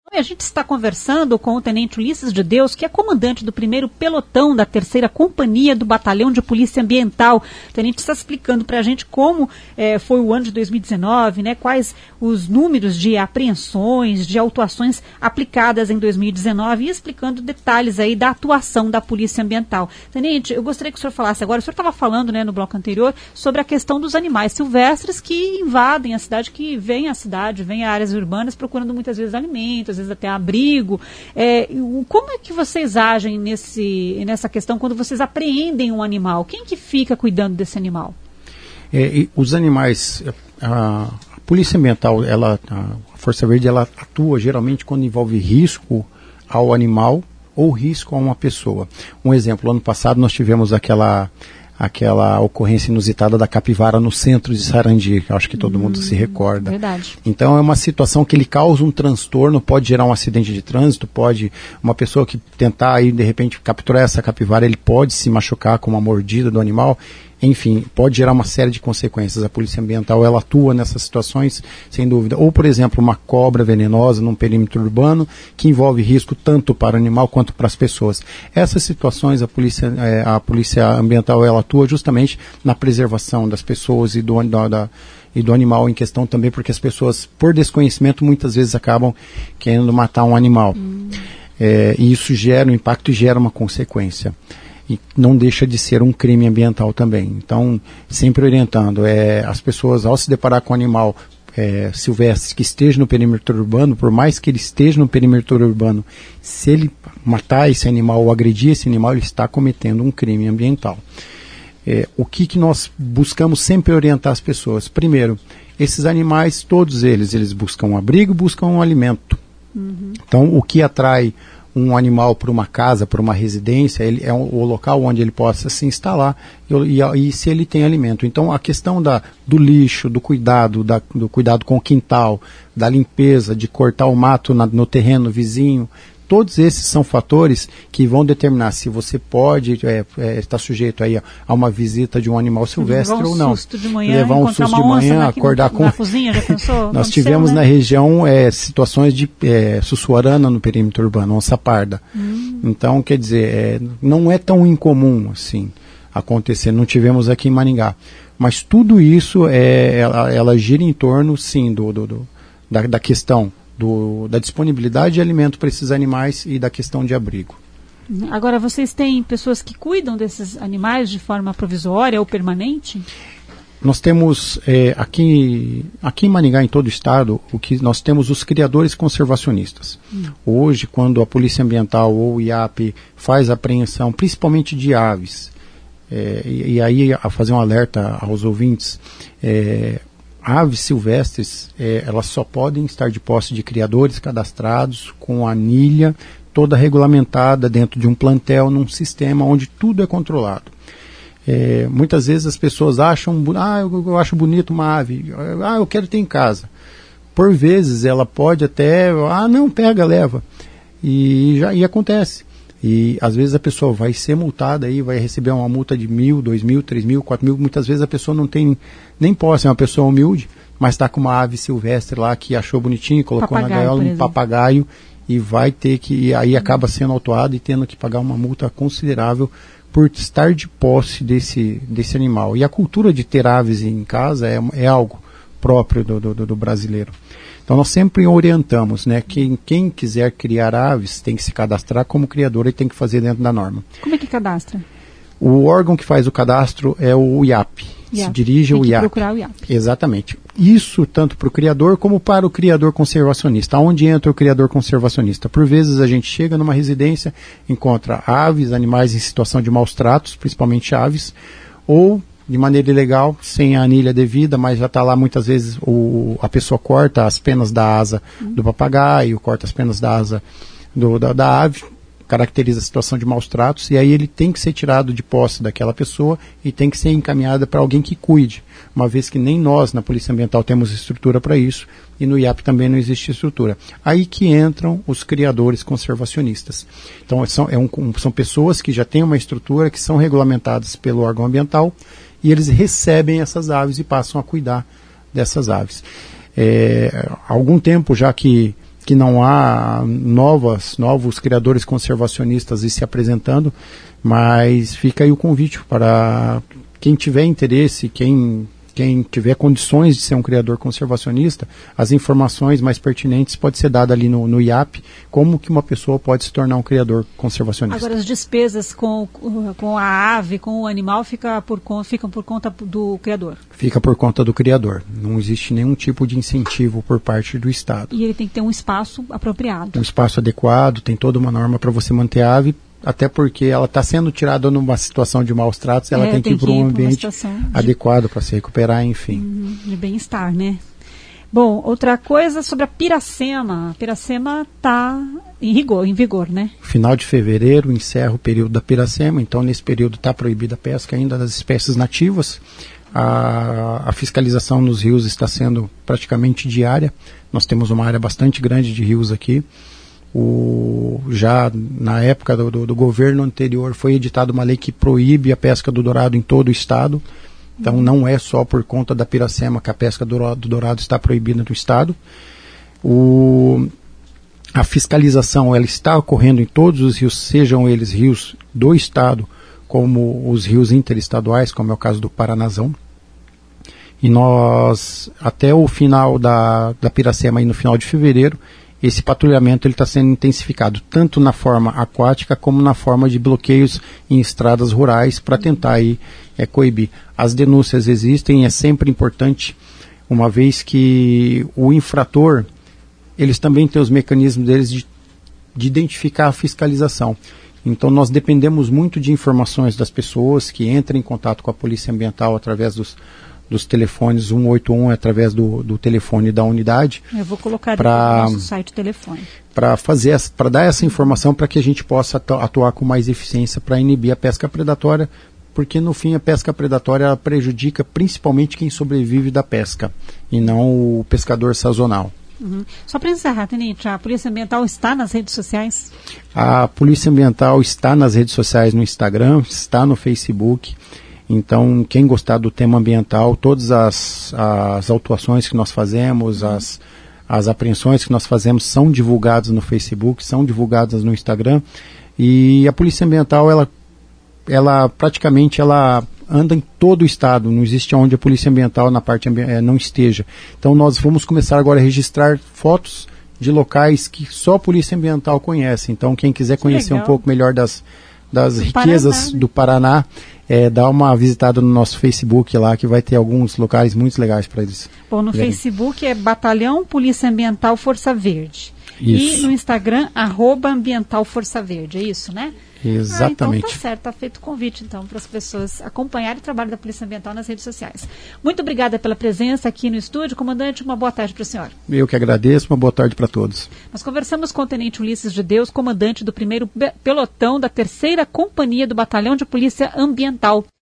A gente está conversando com o Tenente Ulisses de Deus, que é comandante do 1º pelotão da 3ª Companhia do Batalhão de Polícia Ambiental. O Tenente está explicando para a gente como foi o ano de 2019, né, quais os números de apreensões, de autuações aplicadas em 2019 e explicando detalhes aí da atuação da Polícia Ambiental. Tenente, eu gostaria que o senhor falasse agora, o senhor estava falando, né, no bloco anterior, sobre a questão dos animais silvestres que invadem a cidade, que vêm à cidade, vêm a áreas urbanas procurando muitas vezes alimentos, às vezes até abrigo. Como é que vocês agem nessa questão quando vocês apreendem um animal? Quem que fica cuidando desse animal? Os animais, a Polícia Ambiental, a Força Verde, ela atua geralmente quando envolve risco ao animal ou risco a uma pessoa. Um exemplo, ano passado nós tivemos aquela ocorrência inusitada da capivara no centro de Sarandi, que acho que todo mundo se recorda. Verdade. Então é uma situação que ele causa um transtorno, pode gerar um acidente de trânsito, pode uma pessoa que tentar aí de repente capturar essa capivara, ele pode se machucar com uma mordida do animal. Enfim, pode gerar uma série de consequências. A Polícia Ambiental, ela atua nessas situações, sem dúvida. Ou, por exemplo, uma cobra venenosa num perímetro urbano, que envolve risco tanto para o animal quanto para as pessoas. Essas situações, a Polícia Ambiental, ela atua justamente na preservação das pessoas e do animal em questão também, porque as pessoas, por desconhecimento, muitas vezes acabam querendo matar um animal. E isso gera um impacto e gera uma consequência. E não deixa de ser um crime ambiental também. Então, sempre orientando, as pessoas, ao se deparar com um animal silvestre que esteja no perímetro urbano, por mais que ele esteja no perímetro urbano, se ele matar esse animal ou agredir esse animal, ele está cometendo um crime ambiental. O que nós buscamos sempre orientar as pessoas? Primeiro, esses animais, todos eles buscam um abrigo, buscam um alimento. Então, o que atrai um animal para uma casa, para uma residência, ele é o local onde ele possa se instalar e se ele tem alimento. Então a questão do lixo, do cuidado com o quintal, da limpeza, de cortar o mato no terreno vizinho, todos esses são fatores que vão determinar se você pode estar sujeito aí a uma visita de um animal silvestre ou não. Levar um susto de manhã, acordar com... Na cozinha, já pensou? Nós tivemos na região situações de sussuarana no perímetro urbano, onça parda. Então, quer dizer, não é tão incomum assim acontecer. Não tivemos aqui em Maringá. Mas tudo isso, ela gira em torno, sim, da questão da disponibilidade de alimento para esses animais e da questão de abrigo. Agora, vocês têm pessoas que cuidam desses animais de forma provisória ou permanente? Nós temos, aqui em Maringá, em todo o estado, nós temos os criadores conservacionistas. Hoje, quando a Polícia Ambiental ou o IAP faz a apreensão, principalmente de aves, e aí a fazer um alerta aos ouvintes, aves silvestres, elas só podem estar de posse de criadores cadastrados, com a anilha toda regulamentada dentro de um plantel, num sistema onde tudo é controlado. Muitas vezes as pessoas acham, eu acho bonito uma ave, eu quero ter em casa. Por vezes ela pode até, não, pega, leva. E acontece. E às vezes a pessoa vai ser multada aí, vai receber uma multa de 1.000, 2.000, 3.000, 4.000. Muitas vezes a pessoa não tem nem posse, é uma pessoa humilde, mas está com uma ave silvestre lá que achou bonitinho, colocou na gaiola um papagaio e vai ter que, aí acaba sendo autuado e tendo que pagar uma multa considerável por estar de posse desse animal. E a cultura de ter aves em casa é algo próprio do brasileiro. Então nós sempre orientamos, né, que quem quiser criar aves tem que se cadastrar como criador e tem que fazer dentro da norma. Como é que cadastra? O órgão que faz o cadastro é o IAP. Se dirige ao IAP. Procurar o IAP. Exatamente. Isso tanto para o criador como para o criador conservacionista. Onde entra o criador conservacionista? Por vezes a gente chega numa residência, encontra aves, animais em situação de maus tratos, principalmente aves, ou de maneira ilegal, sem a anilha devida, mas já está lá muitas vezes a pessoa corta as penas da asa do papagaio, corta as penas da asa da ave, caracteriza a situação de maus tratos, e aí ele tem que ser tirado de posse daquela pessoa e tem que ser encaminhada para alguém que cuide, uma vez que nem nós na Polícia Ambiental temos estrutura para isso, e no IAP também não existe estrutura. Aí que entram os criadores conservacionistas. Então são pessoas que já têm uma estrutura, que são regulamentadas pelo órgão ambiental, e eles recebem essas aves e passam a cuidar dessas aves. Há algum tempo já que que não há novos criadores conservacionistas se apresentando, mas fica aí o convite para quem tiver interesse, quem tiver condições de ser um criador conservacionista, as informações mais pertinentes podem ser dadas ali no IAP, como que uma pessoa pode se tornar um criador conservacionista. Agora, as despesas com a ave, com o animal, ficam por conta do criador? Fica por conta do criador. Não existe nenhum tipo de incentivo por parte do Estado. E ele tem que ter um espaço apropriado. Um espaço adequado, tem toda uma norma para você manter a ave, até porque ela está sendo tirada numa situação de maus tratos, ela tem que ir para um ambiente adequado para se recuperar, enfim. De bem-estar, né? Bom, outra coisa sobre a Piracema. A Piracema está em vigor, né? Final de fevereiro encerra o período da Piracema, então nesse período está proibida a pesca ainda das espécies nativas. A fiscalização nos rios está sendo praticamente diária. Nós temos uma área bastante grande de rios aqui. Já na época do governo anterior foi editada uma lei que proíbe a pesca do dourado em todo o estado. Então não é só por conta da Piracema que a pesca do dourado está proibida no estado. A fiscalização ela está ocorrendo em todos os rios, sejam eles rios do estado como os rios interestaduais, como é o caso do Paranazão. E nós, até o final da Piracema, aí no final de fevereiro, esse patrulhamento está sendo intensificado, tanto na forma aquática como na forma de bloqueios em estradas rurais para tentar aí, coibir. As denúncias existem, é sempre importante, uma vez que o infrator, eles também têm os mecanismos deles de identificar a fiscalização. Então nós dependemos muito de informações das pessoas que entram em contato com a Polícia Ambiental através dos telefones 181, através do telefone da unidade. Eu vou colocar no nosso site o telefone. Para dar essa informação para que a gente possa atuar com mais eficiência para inibir a pesca predatória, porque no fim a pesca predatória ela prejudica principalmente quem sobrevive da pesca e não o pescador sazonal. Só para encerrar, Tenente, a Polícia Ambiental está nas redes sociais? A Polícia Ambiental está nas redes sociais, no Instagram, está no Facebook. Então, quem gostar do tema ambiental, todas as autuações que nós fazemos, as apreensões que nós fazemos são divulgadas no Facebook, são divulgadas no Instagram. E a Polícia Ambiental, ela praticamente anda em todo o estado, não existe onde a Polícia Ambiental na parte não esteja. Então, nós vamos começar agora a registrar fotos de locais que só a Polícia Ambiental conhece. Então, quem quiser conhecer um pouco melhor das riquezas do Paraná, dá uma visitada no nosso Facebook lá, que vai ter alguns locais muito legais para eles. Bom, no Facebook é Batalhão Polícia Ambiental Força Verde. Isso. E no Instagram, @Ambiental Força Verde, é isso, né? Exatamente. Então tá certo, está feito o convite então para as pessoas acompanharem o trabalho da Polícia Ambiental nas redes sociais. Muito obrigada pela presença aqui no estúdio. Comandante, uma boa tarde para o senhor. Eu que agradeço, uma boa tarde para todos. Nós conversamos com o Tenente Ulisses de Deus, comandante do 1º pelotão da 3ª Companhia do Batalhão de Polícia Ambiental.